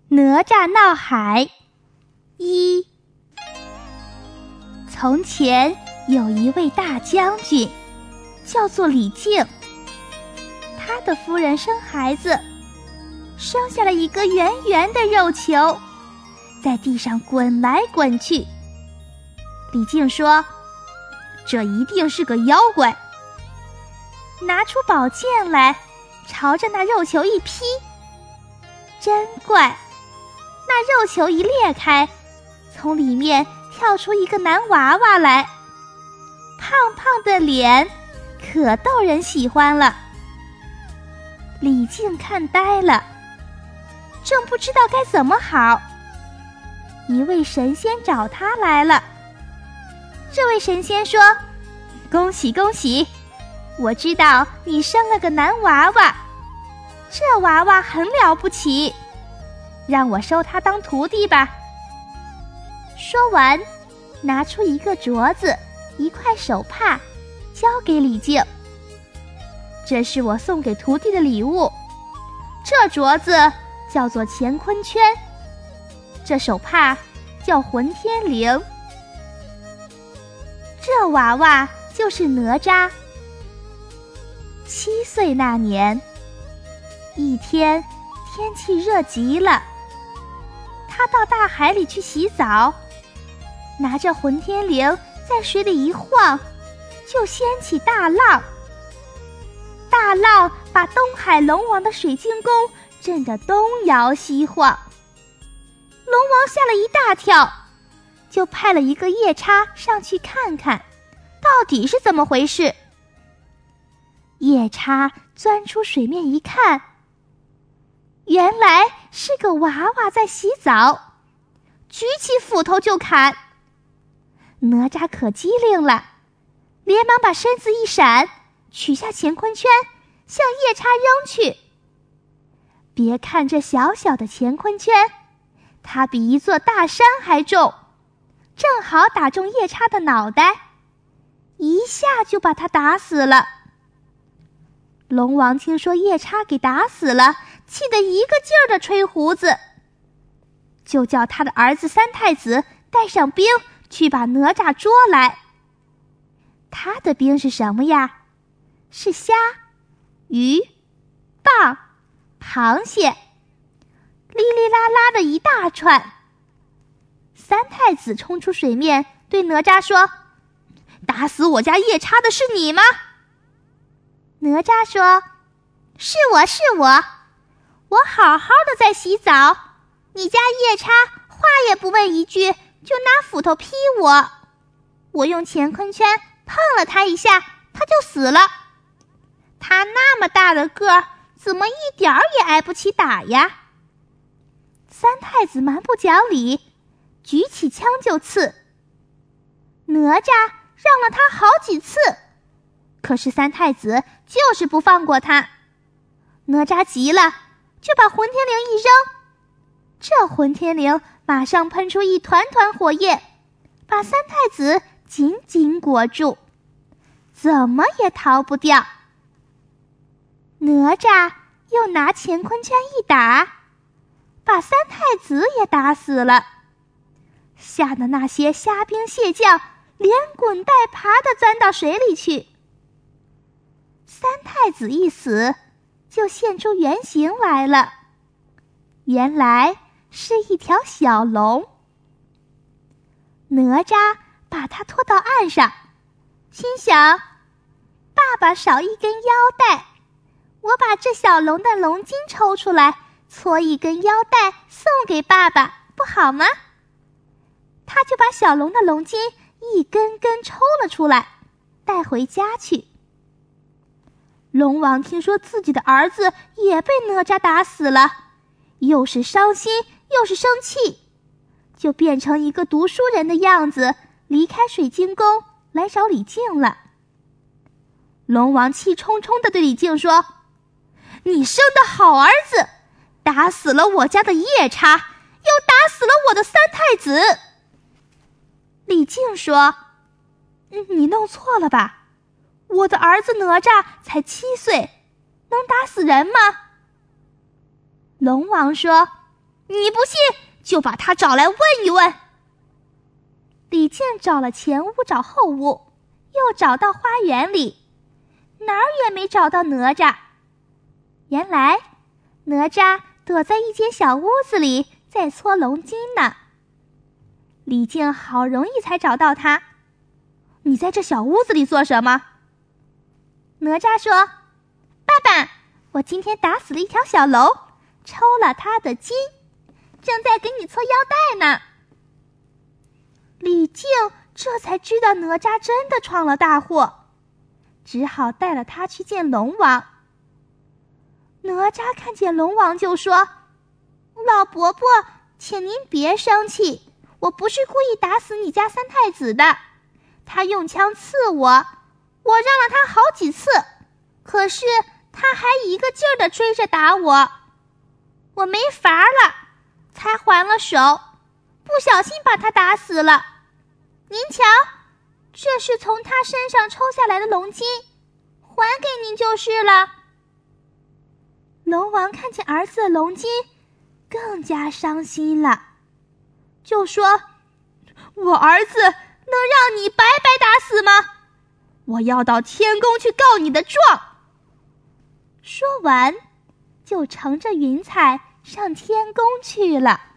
哪吒闹海一。从前有一位大将军，叫做李靖。他的夫人生孩子，生下了一个圆圆的肉球，在地上滚来滚去。李靖说：“这一定是个妖怪。”拿出宝剑来，朝着那肉球一劈。真怪！那肉球一裂开，从里面跳出一个男娃娃来，胖胖的脸，可逗人喜欢了。李靖看呆了，正不知道该怎么好。一位神仙找他来了。这位神仙说：“恭喜恭喜，我知道你生了个男娃娃，这娃娃很了不起，让我收他当徒弟吧。”说完，拿出一个镯子，一块手帕，交给李靖。这是我送给徒弟的礼物，这镯子叫做乾坤圈，这手帕叫混天绫。这娃娃就是哪吒。7岁那年，一天天气热极了，他到大海里去洗澡，拿着混天绫在水里一晃，就掀起大浪。大浪把东海龙王的水晶宫震得东摇西晃。龙王吓了一大跳，就派了一个夜叉上去看看，到底是怎么回事。夜叉钻出水面一看，原来是个娃娃在洗澡，举起斧头就砍。哪吒可机灵了，连忙把身子一闪，取下乾坤圈，向夜叉扔去。别看这小小的乾坤圈，它比一座大山还重，正好打中夜叉的脑袋，一下就把他打死了。龙王听说夜叉给打死了，气得一个劲儿地吹胡子，就叫他的儿子三太子带上兵去把哪吒捉来。他的兵是什么呀？是虾、鱼、蚌、螃蟹，哩哩啦啦的一大串。三太子冲出水面，对哪吒说：“打死我家夜叉的是你吗？”哪吒说：“是我，是我，我好好的在洗澡，你家夜叉话也不问一句，就拿斧头劈我，我用乾坤圈碰了他一下，他就死了。他那么大的个儿，怎么一点儿也挨不起打呀？”三太子蛮不讲理，举起枪就刺。哪吒让了他好几次，可是三太子就是不放过他。哪吒急了，就把混天绫一扔，这混天绫马上喷出一团团火焰，把三太子紧紧裹住，怎么也逃不掉。哪吒又拿乾坤圈一打，把三太子也打死了，吓得那些虾兵蟹将连滚带爬地钻到水里去。三太子一死，就现出原形来了，原来是一条小龙。哪吒把它拖到岸上，心想：爸爸少一根腰带，我把这小龙的龙筋抽出来，搓一根腰带送给爸爸，不好吗？他就把小龙的龙筋一根根抽了出来，带回家去。龙王听说自己的儿子也被哪吒打死了，又是伤心又是生气，就变成一个读书人的样子，离开水晶宫来找李靖了。龙王气冲冲地对李靖说：“你生的好儿子，打死了我家的夜叉，又打死了我的三太子。”李靖说：“你弄错了吧？我的儿子哪吒才7岁，能打死人吗？”龙王说：“ 你不信，就把他找来问一问。李靖找了前屋，找后屋，又找到花园里，哪儿也没找到哪吒。原来哪吒躲在一间小屋子里，在搓龙筋呢。李靖好容易才找到他。你在这小屋子里做什么？哪吒说：爸爸，我今天打死了一条小龙，抽了他的筋，正在给你搓腰带呢。李靖这才知道哪吒真的闯了大祸，只好带了他去见龙王。哪吒看见龙王就说：老伯伯，请您别生气，我不是故意打死你家三太子的，他用枪刺我，我让了他好几次，可是他还一个劲儿地追着打我，我没法了，才还了手，不小心把他打死了。您瞧，这是从他身上抽下来的龙筋，还给您就是了。龙王看见儿子的龙筋，更加伤心了，就说：我儿子能让你白白打死吗？我要到天宫去告你的状。说完，就乘着云彩上天宫去了。